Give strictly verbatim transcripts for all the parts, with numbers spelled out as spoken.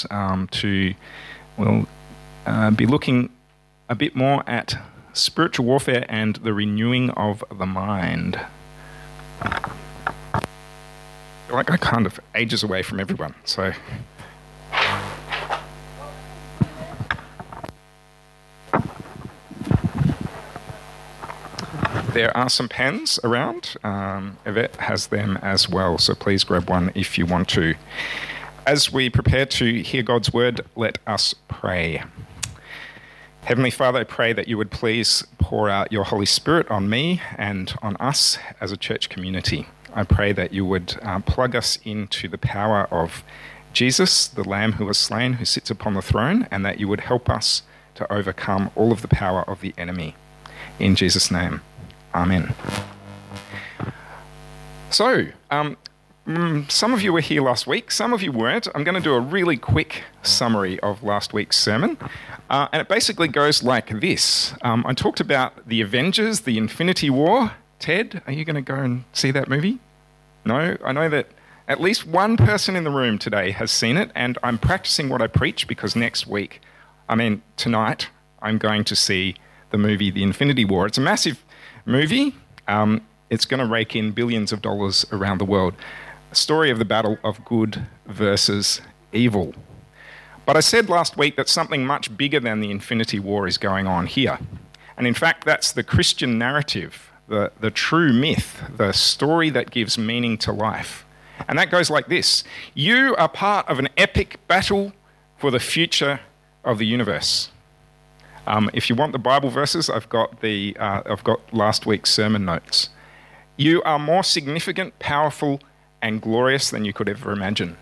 weeks um, to, well, uh, be looking a bit more at spiritual warfare and the renewing of the mind. Like I kind of ages away from everyone, so... There are some pens around. Um, Yvette has them as well, so please grab one if you want to. As we prepare to hear God's word, let us pray. Heavenly Father, I pray that you would please pour out your Holy Spirit on me and on us as a church community. I pray that you would uh, plug us into the power of Jesus, the Lamb who was slain, who sits upon the throne, and that you would help us to overcome all of the power of the enemy. In Jesus' name. Amen. So, um, mm, some of you were here last week, some of you weren't. I'm going to do a really quick summary of last week's sermon. Uh, and it basically goes like this. Um, I talked about the Avengers, the Infinity War. Ted, are you going to go and see that movie? No? I know that at least one person in the room today has seen it, and I'm practicing what I preach because next week, I mean, tonight, I'm going to see the movie The Infinity War. It's a massive movie. Um, it's going to rake in billions of dollars around the world. A story of the battle of good versus evil. But I said last week that something much bigger than the Infinity War is going on here. And in fact, that's the Christian narrative, the, the true myth, the story that gives meaning to life. And that goes like this. You are part of an epic battle for the future of the universe. Um, if you want the Bible verses, I've got the uh, I've got last week's sermon notes. You are more significant, powerful, and glorious than you could ever imagine.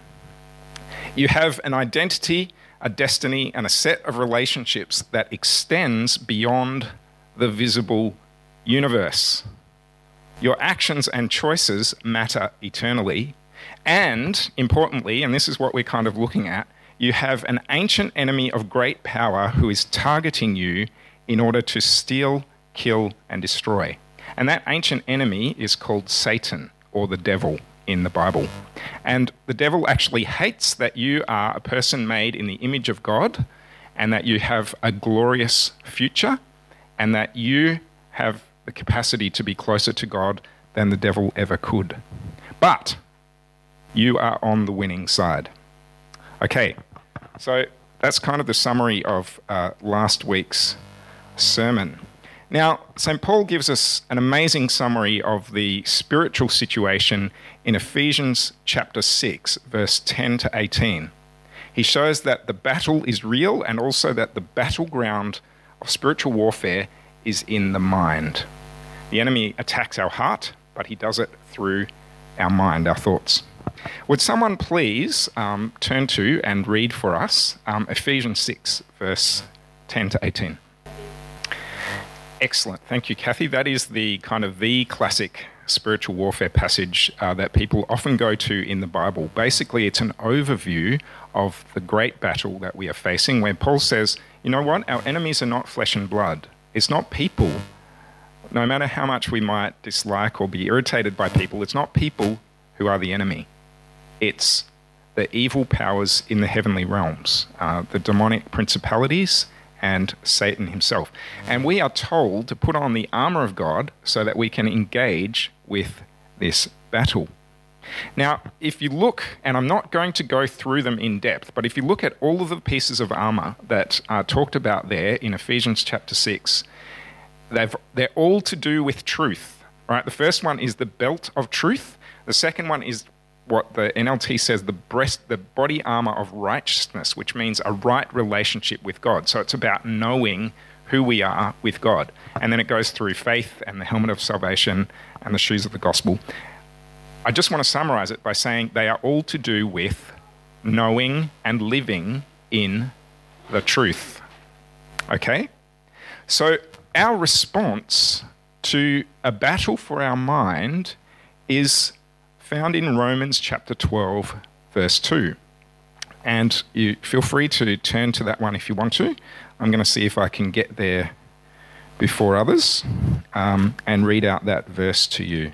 You have an identity, a destiny, and a set of relationships that extends beyond the visible universe. Your actions and choices matter eternally. And, importantly, and this is what we're kind of looking at, you have an ancient enemy of great power who is targeting you in order to steal, kill, and destroy. And that ancient enemy is called Satan, or the devil in the Bible. And the devil actually hates that you are a person made in the image of God, and that you have a glorious future, and that you have the capacity to be closer to God than the devil ever could. But you are on the winning side. Okay. So that's kind of the summary of uh, last week's sermon. Now, Saint Paul gives us an amazing summary of the spiritual situation in Ephesians chapter six, verse ten to eighteen. He shows that the battle is real and also that the battleground of spiritual warfare is in the mind. The enemy attacks our heart, but he does it through our mind, our thoughts. Would someone please um, turn to and read for us um, Ephesians six, verse ten to eighteen. Excellent. Thank you, Kathy. That is the kind of the classic spiritual warfare passage uh, that people often go to in the Bible. Basically, it's an overview of the great battle that we are facing, where Paul says, you know what? Our enemies are not flesh and blood. It's not people. No matter how much we might dislike or be irritated by people, it's not people who are the enemy. It's the evil powers in the heavenly realms, uh, the demonic principalities and Satan himself. And we are told to put on the armor of God so that we can engage with this battle. Now, if you look, and I'm not going to go through them in depth, but if you look at all of the pieces of armor that are talked about there in Ephesians chapter six, they've, they're all to do with truth, right? The first one is the belt of truth. The second one is what the N L T says, the breast, the body armor of righteousness, which means a right relationship with God. So it's about knowing who we are with God. And then it goes through faith and the helmet of salvation and the shoes of the gospel. I just want to summarize it by saying they are all to do with knowing and living in the truth. Okay? So our response to a battle for our mind is found in Romans chapter twelve, verse two. And you feel free to turn to that one if you want to. I'm going to see if I can get there before others um, and read out that verse to you.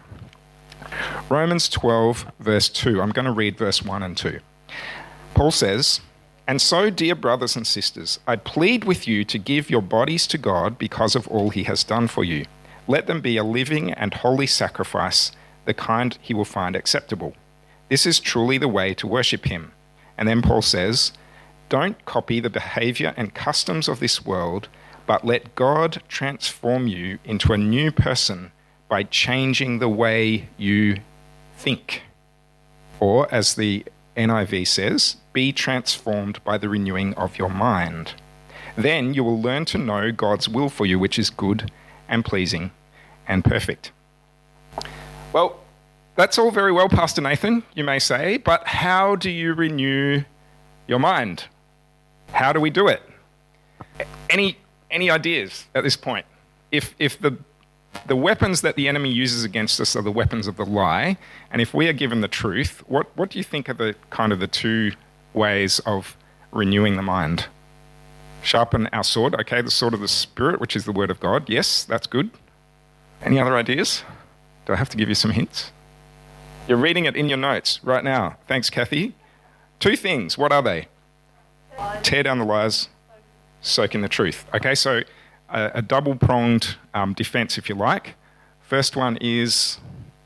Romans twelve, verse two. I'm going to read verse one and two. Paul says, And so, dear brothers and sisters, I plead with you to give your bodies to God because of all he has done for you. Let them be a living and holy sacrifice, the kind he will find acceptable. This is truly the way to worship him. And then Paul says, don't copy the behavior and customs of this world, but let God transform you into a new person by changing the way you think. Or, as the N I V says, be transformed by the renewing of your mind. Then you will learn to know God's will for you, which is good and pleasing and perfect. Well, that's all very well, Pastor Nathan, you may say, but how do you renew your mind? How do we do it? Any any ideas at this point? If if the the weapons that the enemy uses against us are the weapons of the lie, and if we are given the truth, what, what do you think are the kind of the two ways of renewing the mind? Sharpen our sword, okay, the sword of the Spirit, which is the word of God. Yes, that's good. Any other ideas? Do I have to give you some hints? You're reading it in your notes right now. Thanks, Kathy. Two things. What are they? Tear down the lies, soak in the truth. Okay, so a, a double-pronged um, defense, if you like. First one is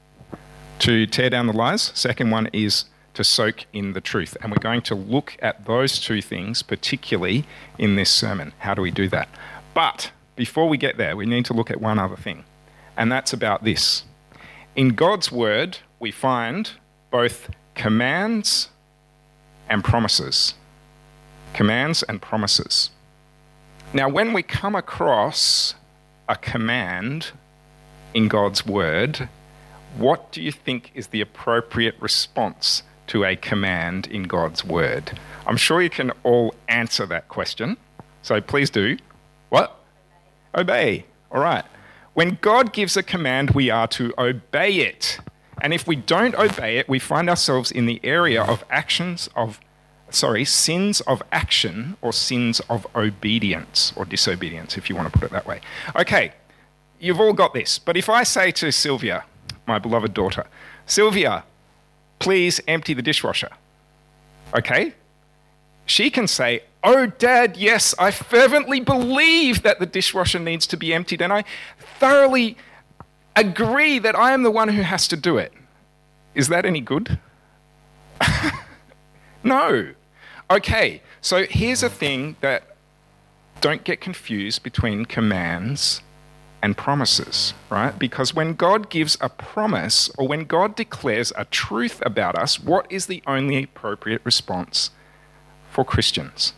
to tear down the lies. Second one is to soak in the truth. And we're going to look at those two things, particularly in this sermon. How do we do that? But before we get there, we need to look at one other thing, and that's about this. In God's word, we find both commands and promises. Commands and promises. Now, when we come across a command in God's word, what do you think is the appropriate response to a command in God's word? I'm sure you can all answer that question, so please do. What? Obey. All right. When God gives a command, we are to obey it. And if we don't obey it, we find ourselves in the area of actions of Sorry, sins of action or sins of obedience or disobedience, if you want to put it that way. Okay, you've all got this. But if I say to Sylvia, my beloved daughter, Sylvia, please empty the dishwasher. Okay? She can say, oh, Dad, yes, I fervently believe that the dishwasher needs to be emptied, and I thoroughly agree that I am the one who has to do it. Is that any good? No. Okay, so here's a thing that don't get confused between commands and promises, right? Because when God gives a promise or when God declares a truth about us, what is the only appropriate response for Christians?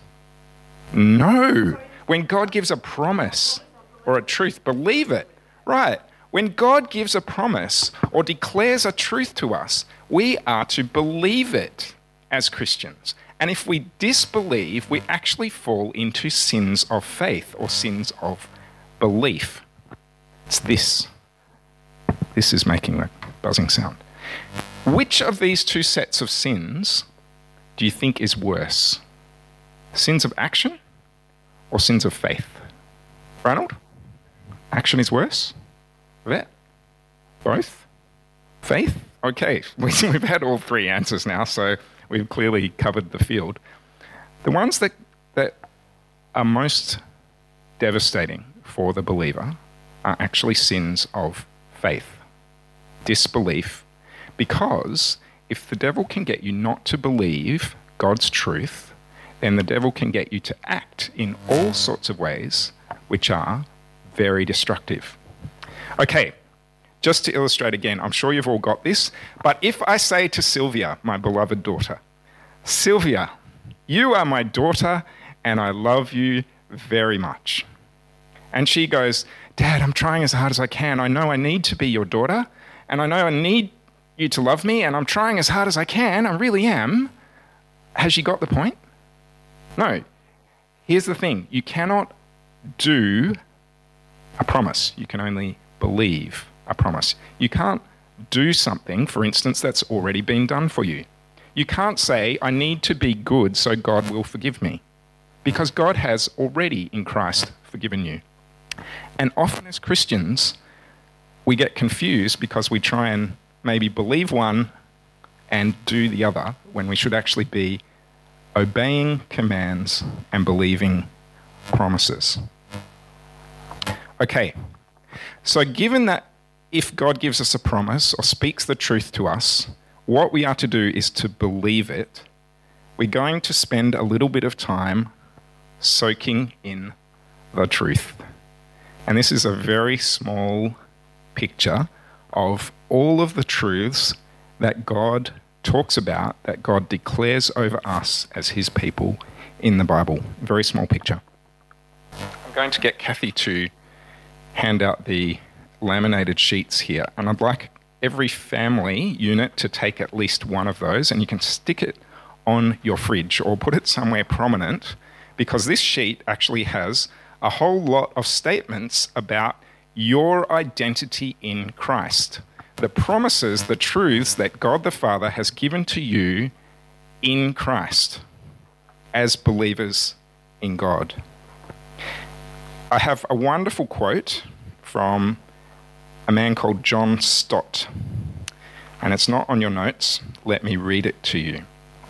No. When God gives a promise or a truth, believe it, right? When God gives a promise or declares a truth to us, we are to believe it as Christians. And if we disbelieve, we actually fall into sins of faith or sins of belief. It's this. This is making the buzzing sound. Which of these two sets of sins do you think is worse? Sins of action or sins of faith? Ronald? Action is worse? That? Both? Faith? Okay, we've had all three answers now, so we've clearly covered the field. The ones that, that are most devastating for the believer are actually sins of faith, disbelief, because if the devil can get you not to believe God's truth, then the devil can get you to act in all sorts of ways which are very destructive. Okay, just to illustrate again, I'm sure you've all got this, but if I say to Sylvia, my beloved daughter, Sylvia, you are my daughter and I love you very much. And she goes, Dad, I'm trying as hard as I can. I know I need to be your daughter and I know I need you to love me and I'm trying as hard as I can. I really am. Has she got the point? No. Here's the thing. You cannot do a promise. You can only believe a promise. You can't do something, for instance, that's already been done for you. You can't say, I need to be good so God will forgive me, because God has already in Christ forgiven you. And often as Christians, we get confused because we try and maybe believe one and do the other when we should actually be obeying commands and believing promises. Okay, so given that if God gives us a promise or speaks the truth to us, what we are to do is to believe it, we're going to spend a little bit of time soaking in the truth. And this is a very small picture of all of the truths that God talks about, that God declares over us as his people in the Bible. Very small picture. I'm going to get Kathy to hand out the laminated sheets here, and I'd like every family unit to take at least one of those, and you can stick it on your fridge or put it somewhere prominent, because this sheet actually has a whole lot of statements about your identity in Christ. The promises, the truths that God the Father has given to you in Christ as believers in God. I have a wonderful quote from a man called John Stott, and it's not on your notes. Let me read it to you.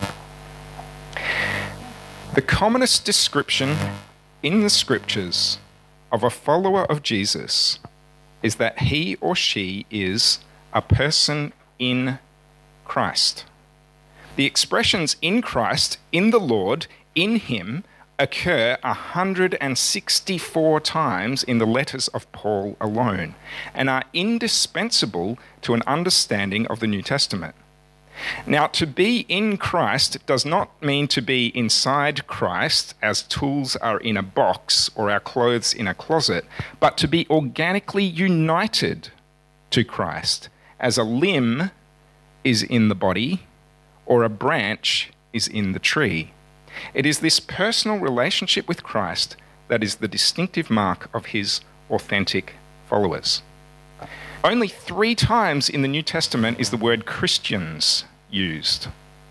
The commonest description in the scriptures of a follower of Jesus is that he or she is a person in Christ. The expressions in Christ, in the Lord, in him, occur one hundred sixty-four times in the letters of Paul alone and are indispensable to an understanding of the New Testament. Now, to be in Christ does not mean to be inside Christ as tools are in a box or our clothes in a closet, but to be organically united to Christ as a limb is in the body or a branch is in the tree. It is this personal relationship with Christ that is the distinctive mark of his authentic followers. Only three times in the New Testament is the word Christians used.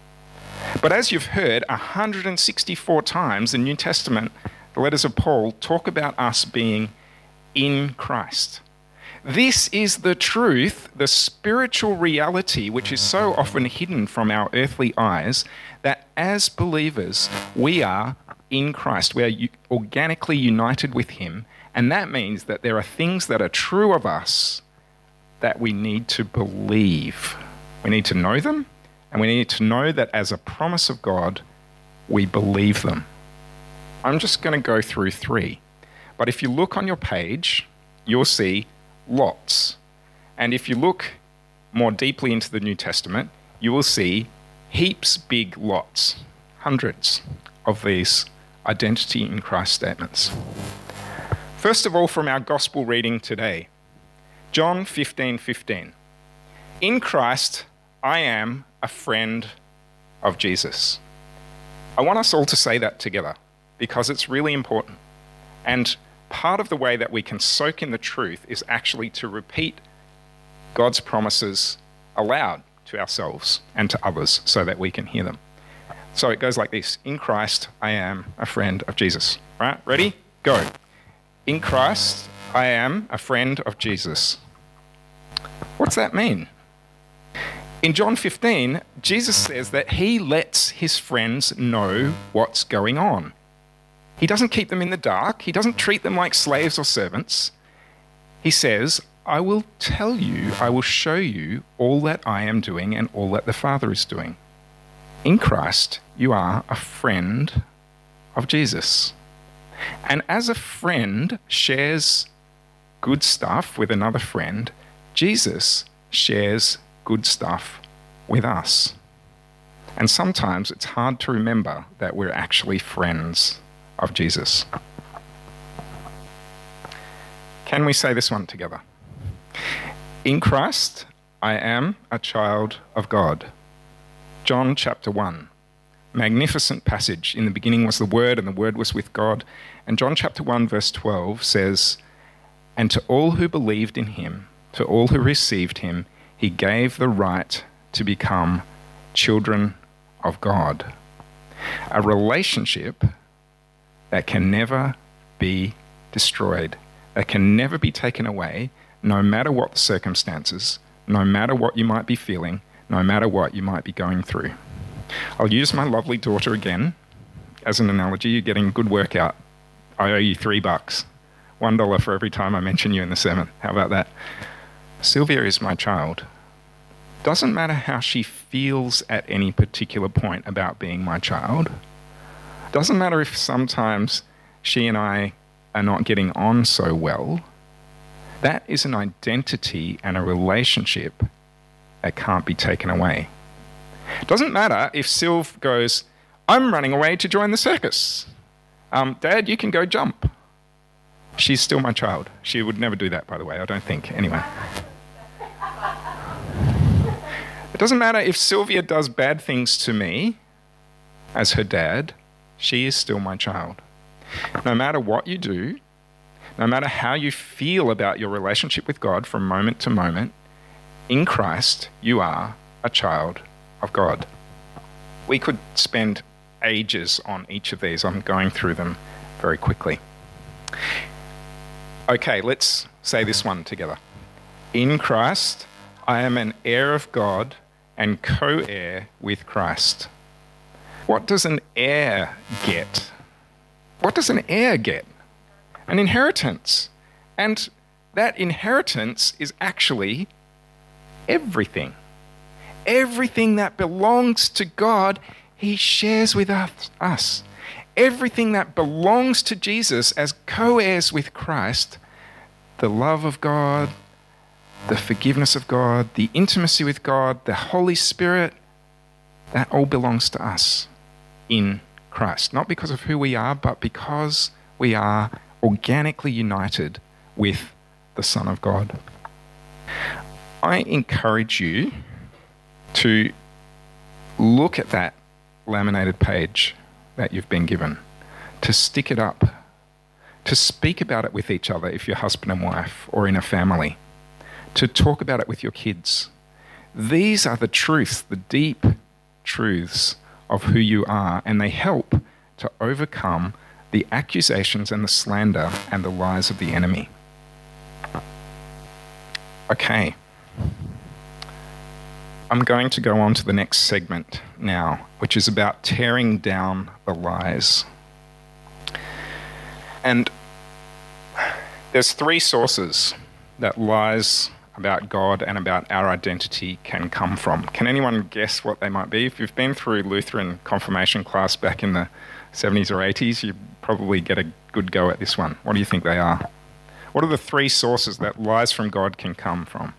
But as you've heard, one hundred sixty-four times the New Testament, the letters of Paul, talk about us being in Christ. This is the truth, the spiritual reality, which is so often hidden from our earthly eyes, that as believers, we are in Christ. We are organically united with him, and that means that there are things that are true of us that we need to believe. We need to know them, and we need to know that as a promise of God, we believe them. I'm just going to go through three. But if you look on your page, you'll see lots. And if you look more deeply into the New Testament, you will see heaps big lots, hundreds of these identity in Christ statements. First of all, from our gospel reading today, John fifteen fifteen. In Christ, I am a friend of Jesus. I want us all to say that together because it's really important. And part of the way that we can soak in the truth is actually to repeat God's promises aloud to ourselves and to others so that we can hear them. So it goes like this. In Christ, I am a friend of Jesus. Right? Ready? Go. In Christ, I am a friend of Jesus. What's that mean? In John fifteen, Jesus says that he lets his friends know what's going on. He doesn't keep them in the dark. He doesn't treat them like slaves or servants. He says, I will tell you, I will show you all that I am doing and all that the Father is doing. In Christ, you are a friend of Jesus. And as a friend shares good stuff with another friend, Jesus shares good stuff with us. And sometimes it's hard to remember that we're actually friends of Jesus. Can we say this one together? In Christ, I am a child of God. John chapter one. Magnificent passage. In the beginning was the Word, and the Word was with God. And John chapter one, verse twelve says, and to all who believed in him, to all who received him, he gave the right to become children of God. A relationship that can never be destroyed, that can never be taken away, no matter what the circumstances, no matter what you might be feeling, no matter what you might be going through. I'll use my lovely daughter again as an analogy, you're getting a good workout. I owe you three bucks. One dollar for every time I mention you in the sermon. How about that? Sylvia is my child. Doesn't matter how she feels at any particular point about being my child. Doesn't matter if sometimes she and I are not getting on so well. That is an identity and a relationship that can't be taken away. Doesn't matter if Sylv goes, I'm running away to join the circus. Um, Dad, you can go jump. She's still my child. She would never do that, by the way, I don't think. Anyway. It doesn't matter if Sylvia does bad things to me as her dad, she is still my child. No matter what you do, no matter how you feel about your relationship with God from moment to moment, in Christ, you are a child of God. We could spend ages on each of these. I'm going through them very quickly. Okay, let's say this one together. In Christ, I am an heir of God and co-heir with Christ. What does an heir get? What does an heir get? An inheritance. And that inheritance is actually everything. Everything that belongs to God, he shares with us. Everything that belongs to Jesus as co-heirs with Christ, the love of God, the forgiveness of God, the intimacy with God, the Holy Spirit, that all belongs to us in Christ. Not because of who we are, but because we are organically united with the Son of God. I encourage you to look at that laminated page that you've been given, to stick it up, to speak about it with each other if you're husband and wife or in a family, to talk about it with your kids. These are the truths, the deep truths of who you are, and they help to overcome the accusations and the slander and the lies of the enemy. Okay. I'm going to go on to the next segment now, which is about tearing down the lies. And there's three sources that lies about God and about our identity can come from. Can anyone guess what they might be? If you've been through Lutheran confirmation class back in the seventies or eighties, you probably get a good go at this one. What do you think they are? What are the three sources that lies from God can come from?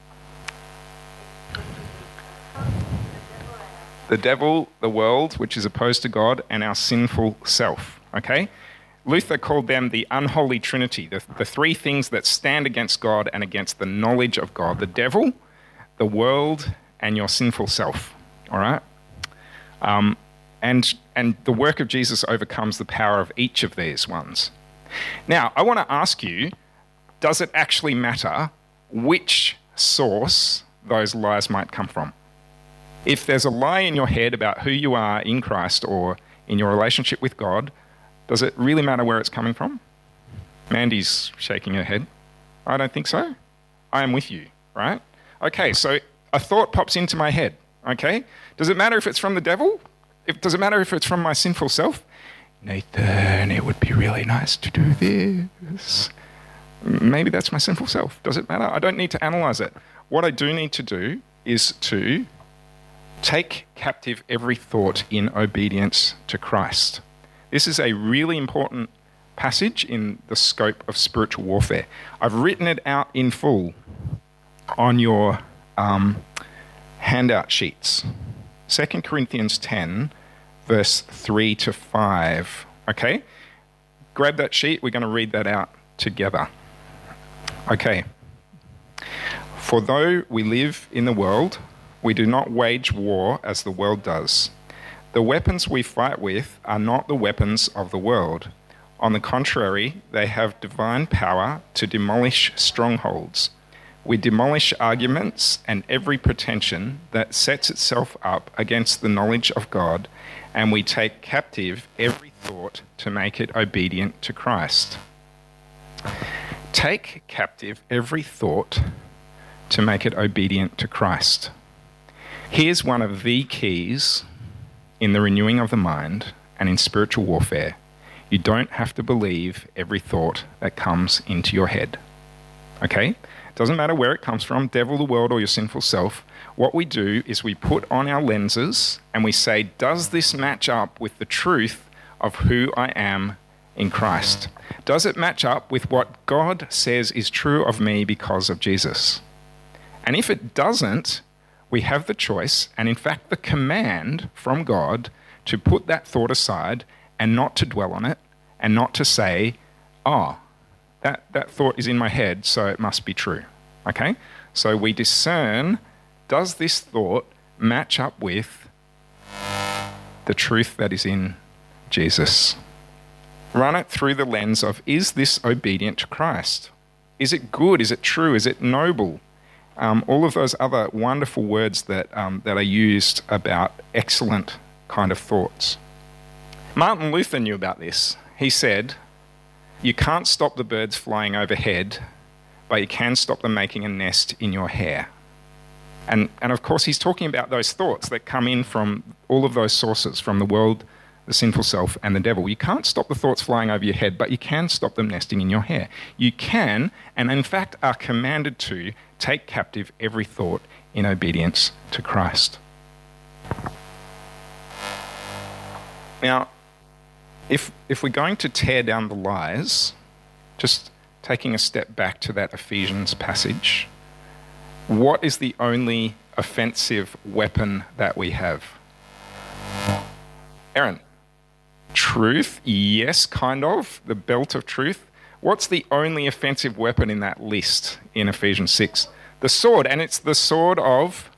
The devil, the world, which is opposed to God, and our sinful self, okay? Luther called them the unholy trinity, the, the three things that stand against God and against the knowledge of God. The devil, the world, and your sinful self, all right? Um, and, and the work of Jesus overcomes the power of each of these ones. Now, I want to ask you, does it actually matter which source those lies might come from? If there's a lie in your head about who you are in Christ or in your relationship with God, does it really matter where it's coming from? Mandy's shaking her head. I don't think so. I am with you, right? Okay, so a thought pops into my head, okay? Does it matter if it's from the devil? If, does it matter if it's from my sinful self? Nathan, it would be really nice to do this. Maybe that's my sinful self. Does it matter? I don't need to analyze it. What I do need to do is to take captive every thought in obedience to Christ. This is a really important passage in the scope of spiritual warfare. I've written it out in full on your um, handout sheets. Second Corinthians ten, verse three to five. Okay? Grab that sheet. We're going to read that out together. Okay. For though we live in the world, we do not wage war as the world does. The weapons we fight with are not the weapons of the world. On the contrary, they have divine power to demolish strongholds. We demolish arguments and every pretension that sets itself up against the knowledge of God, and we take captive every thought to make it obedient to Christ. Take captive every thought to make it obedient to Christ. Here's one of the keys in the renewing of the mind and in spiritual warfare, you don't have to believe every thought that comes into your head. Okay? It doesn't matter where it comes from, devil, the world, or your sinful self. What we do is we put on our lenses and we say, does this match up with the truth of who I am in Christ? Does it match up with what God says is true of me because of Jesus? And if it doesn't, we have the choice, and in fact the command from God, to put that thought aside and not to dwell on it, and not to say, oh, that, that thought is in my head, so it must be true. Okay? So we discern, does this thought match up with the truth that is in Jesus? Run it through the lens of, is this obedient to Christ? Is it good? Is it true? Is it noble? Um, all of those other wonderful words that um, that are used about excellent kind of thoughts. Martin Luther knew about this. He said, you can't stop the birds flying overhead, but you can stop them making a nest in your hair. And, and of course, he's talking about those thoughts that come in from all of those sources, from the world, the sinful self, and the devil. You can't stop the thoughts flying over your head, but you can stop them nesting in your hair. You can, and in fact are commanded to, take captive every thought in obedience to Christ. Now, if, if we're going to tear down the lies, just taking a step back to that Ephesians passage, what is the only offensive weapon that we have? Aaron? Truth, yes, kind of, the belt of truth. What's the only offensive weapon in that list in Ephesians six? The sword, and it's the sword of...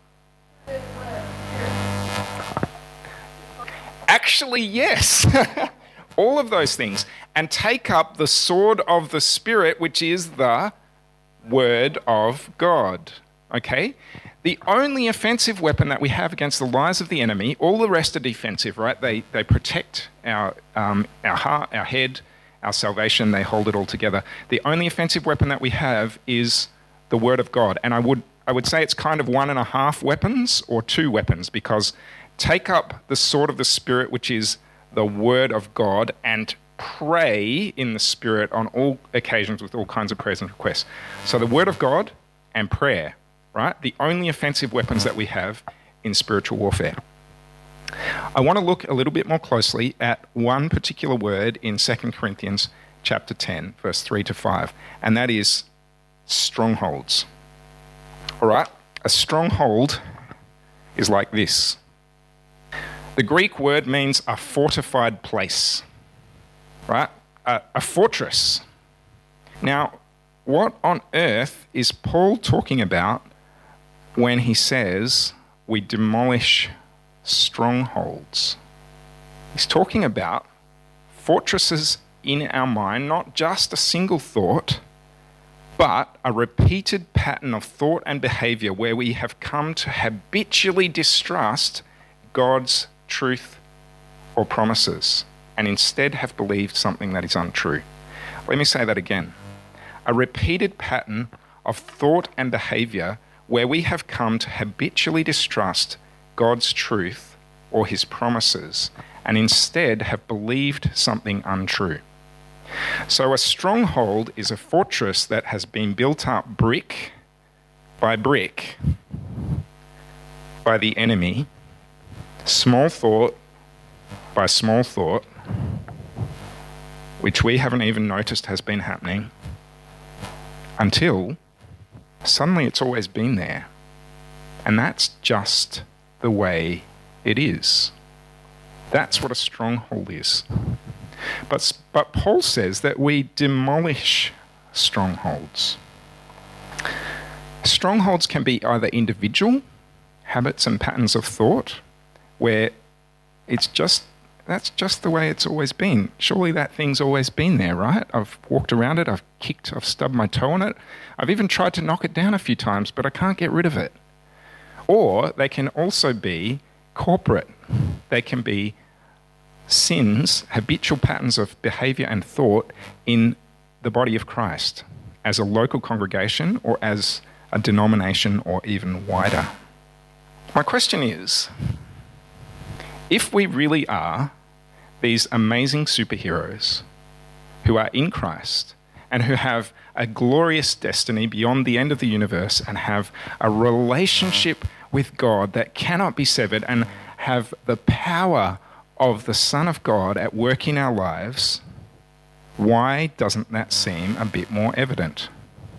Actually, yes. All of those things. And take up the sword of the Spirit, which is the Word of God. Okay? The only offensive weapon that we have against the lies of the enemy, all the rest are defensive, right? They they protect our um, our heart, our head, our salvation. They hold it all together. The only offensive weapon that we have is the Word of God. And I would I would say it's kind of one and a half weapons or two weapons, because take up the sword of the Spirit, which is the Word of God, and pray in the Spirit on all occasions with all kinds of prayers and requests. So the Word of God and prayer. Right? The only offensive weapons that we have in spiritual warfare. I want to look a little bit more closely at one particular word in Second Corinthians chapter ten, verse three to five, and that is strongholds. All right? A stronghold is like this. The Greek word means a fortified place, right? A, a fortress. Now, what on earth is Paul talking about when he says we demolish strongholds? He's talking about fortresses in our mind, not just a single thought, but a repeated pattern of thought and behavior where we have come to habitually distrust God's truth or promises and instead have believed something that is untrue. Let me say that again. A repeated pattern of thought and behavior where we have come to habitually distrust God's truth or his promises and instead have believed something untrue. So a stronghold is a fortress that has been built up brick by brick by the enemy, small thought by small thought, which we haven't even noticed has been happening, until suddenly it's always been there. And that's just the way it is. That's what a stronghold is. But, but Paul says that we demolish strongholds. Strongholds can be either individual habits and patterns of thought, where it's just, that's just the way it's always been. Surely that thing's always been there, right? I've walked around it, I've kicked, I've stubbed my toe on it. I've even tried to knock it down a few times, but I can't get rid of it. Or they can also be corporate. They can be sins, habitual patterns of behavior and thought in the body of Christ, as a local congregation or as a denomination or even wider. My question is, if we really are these amazing superheroes who are in Christ and who have a glorious destiny beyond the end of the universe and have a relationship with God that cannot be severed and have the power of the Son of God at work in our lives, why doesn't that seem a bit more evident?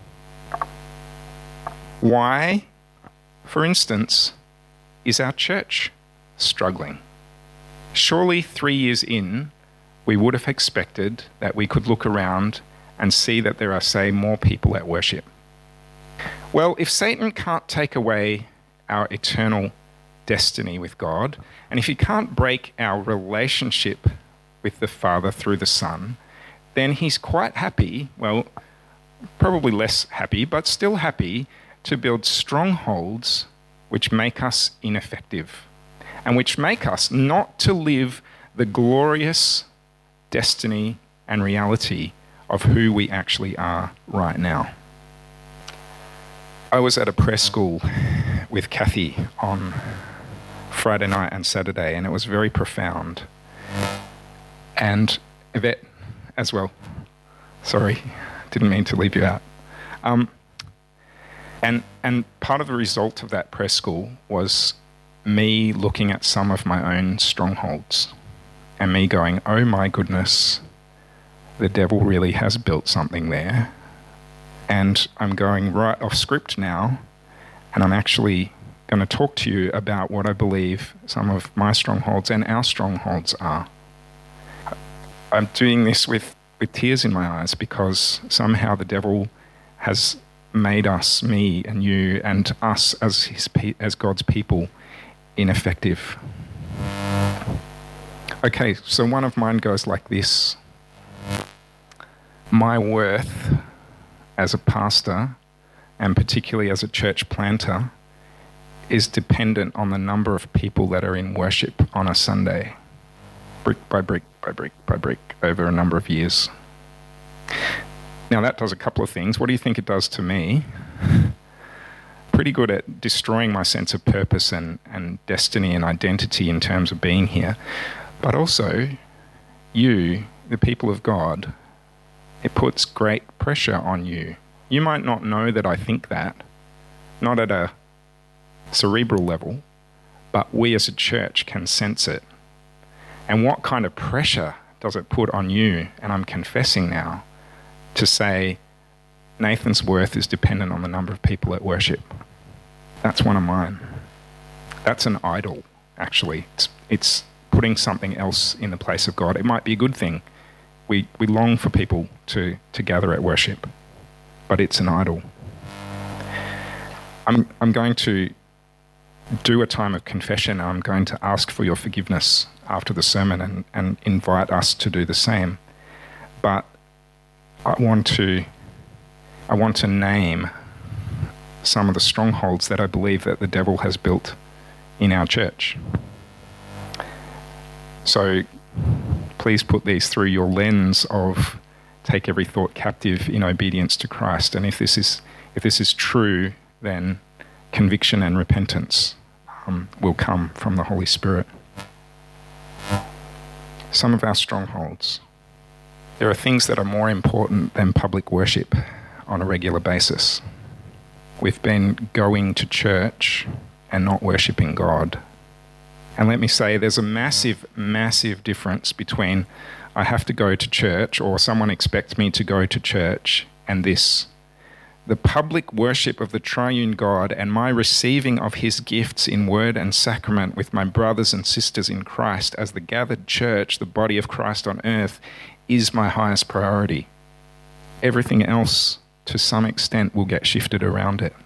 Why, for instance, is our church struggling? Surely three years in, we would have expected that we could look around and see that there are, say, more people at worship. Well, if Satan can't take away our eternal destiny with God, and if he can't break our relationship with the Father through the Son, then he's quite happy, well, probably less happy, but still happy to build strongholds which make us ineffective and which make us not to live the glorious destiny and reality of who we actually are right now. I was at a press school with Kathy on Friday night and Saturday, and it was very profound. And Yvette as well. Sorry, didn't mean to leave you out. Um, and and part of the result of that press school was me looking at some of my own strongholds and me going, oh my goodness, the devil really has built something there. And I'm going right off script now, and I'm actually going to talk to you about what I believe some of my strongholds and our strongholds are. I'm doing this with, with tears in my eyes because somehow the devil has made us, me and you, and us as his as God's people, ineffective. Okay, so one of mine goes like this. My worth as a pastor, and particularly as a church planter, is dependent on the number of people that are in worship on a Sunday, brick by brick by brick by brick, over a number of years. Now that does a couple of things. What do you think it does to me? Pretty good at destroying my sense of purpose and, and destiny and identity in terms of being here. But also, you, the people of God, it puts great pressure on you. You might not know that I think that, not at a cerebral level, but we as a church can sense it. And what kind of pressure does it put on you? And I'm confessing now to say Nathan's worth is dependent on the number of people at worship. That's one of mine. That's an idol, actually. It's, it's putting something else in the place of God. It might be a good thing. We, we long for people to, to gather at worship, but it's an idol. I'm, I'm going to do a time of confession. I'm going to ask for your forgiveness after the sermon and, and invite us to do the same. But I want to, I want to name some of the strongholds that I believe that the devil has built in our church. So please put these through your lens of take every thought captive in obedience to Christ. And if this is if this is true, then conviction and repentance um, will come from the Holy Spirit. Some of our strongholds. There are things that are more important than public worship on a regular basis. We've been going to church and not worshipping God. And let me say, there's a massive, massive difference between I have to go to church or someone expects me to go to church and this. The public worship of the triune God and my receiving of his gifts in word and sacrament with my brothers and sisters in Christ as the gathered church, the body of Christ on earth, is my highest priority. Everything else, to some extent, will get shifted around it.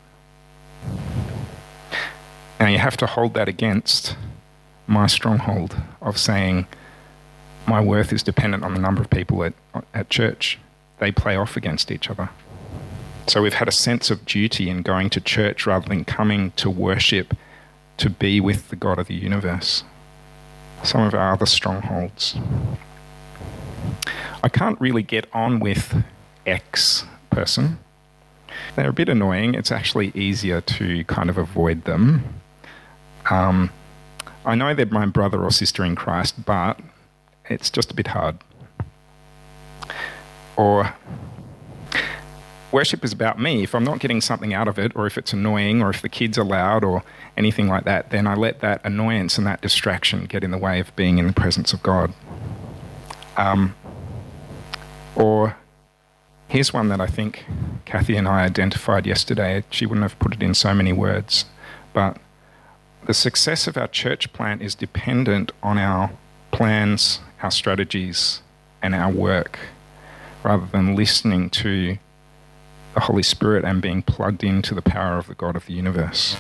Now you have to hold that against my stronghold of saying my worth is dependent on the number of people at, at church. They play off against each other. So we've had a sense of duty in going to church rather than coming to worship, to be with the God of the universe. Some of our other strongholds. I can't really get on with X person. They're a bit annoying. It's actually easier to kind of avoid them. Um, I know they're my brother or sister in Christ, but it's just a bit hard. Or worship is about me. If I'm not getting something out of it, or if it's annoying, or if the kids are loud, or anything like that, then I let that annoyance and that distraction get in the way of being in the presence of God. Um, or here's one that I think Kathy and I identified yesterday. She wouldn't have put it in so many words, but the success of our church plant is dependent on our plans, our strategies, and our work, rather than listening to the Holy Spirit and being plugged into the power of the God of the universe.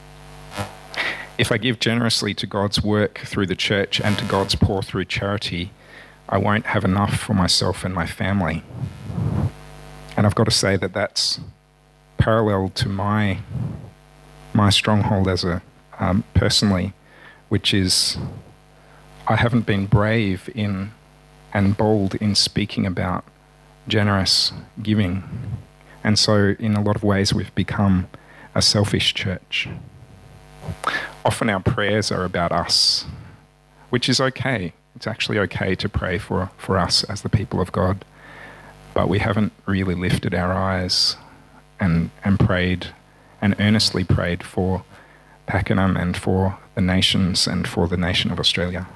If I give generously to God's work through the church and to God's pour through charity, I won't have enough for myself and my family. And I've got to say that that's parallel to my my stronghold as a um, personally, which is I haven't been brave in and bold in speaking about generous giving. And so in a lot of ways we've become a selfish church. Often our prayers are about us, which is okay. It's actually okay to pray for, for us as the people of God. But we haven't really lifted our eyes and, and prayed and earnestly prayed for Pakenham and for the nations and for the nation of Australia.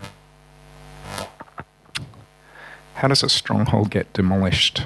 How does a stronghold get demolished?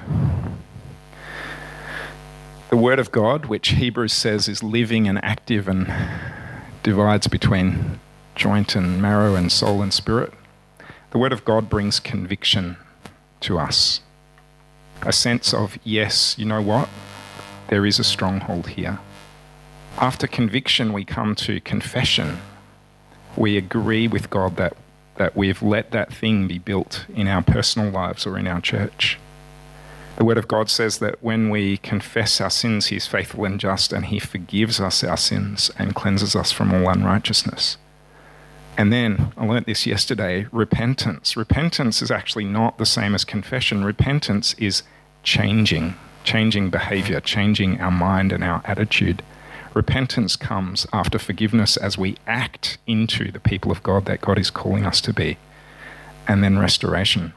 The Word of God, which Hebrews says is living and active and divides between joint and marrow and soul and spirit, the Word of God brings conviction to us. A sense of, yes, you know what? There is a stronghold here. After conviction, we come to confession. We agree with God that, that we've let that thing be built in our personal lives or in our church. The Word of God says that when we confess our sins, He's faithful and just, and He forgives us our sins and cleanses us from all unrighteousness. And then, I learnt this yesterday, repentance. Repentance is actually not the same as confession. Repentance is changing, changing behaviour, changing our mind and our attitude. Repentance comes after forgiveness as we act into the people of God that God is calling us to be. And then restoration.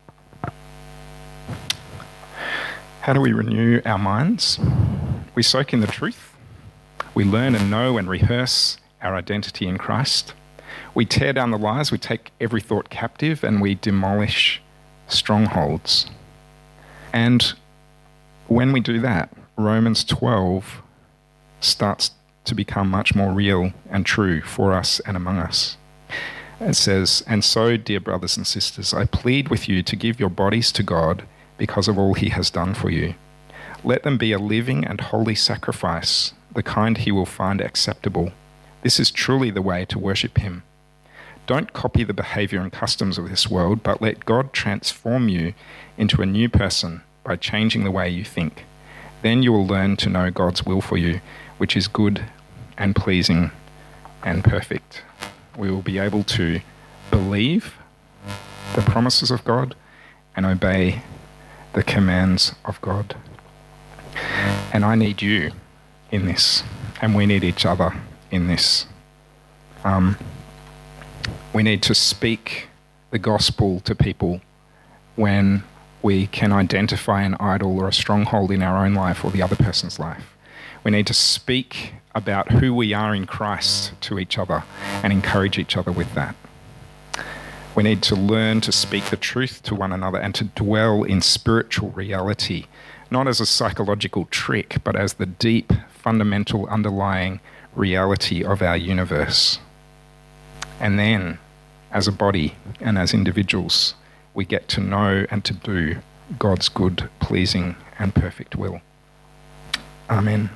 How do we renew our minds? We soak in the truth. We learn and know and rehearse our identity in Christ. We tear down the lies. We take every thought captive and we demolish strongholds. And when we do that, Romans twelve starts to become much more real and true for us and among us. It says, "And so, dear brothers and sisters, I plead with you to give your bodies to God because of all He has done for you. Let them be a living and holy sacrifice, the kind He will find acceptable. This is truly the way to worship Him. Don't copy the behaviour and customs of this world, but let God transform you into a new person by changing the way you think. Then you will learn to know God's will for you, which is good and pleasing and perfect." We will be able to believe the promises of God and obey the commands of God. And I need you in this, and we need each other in this. Um, we need to speak the gospel to people when we can identify an idol or a stronghold in our own life or the other person's life. We need to speak about who we are in Christ to each other and encourage each other with that. We need to learn to speak the truth to one another and to dwell in spiritual reality, not as a psychological trick, but as the deep, fundamental, underlying reality of our universe. And then, as a body and as individuals, we get to know and to do God's good, pleasing, and perfect will. Amen.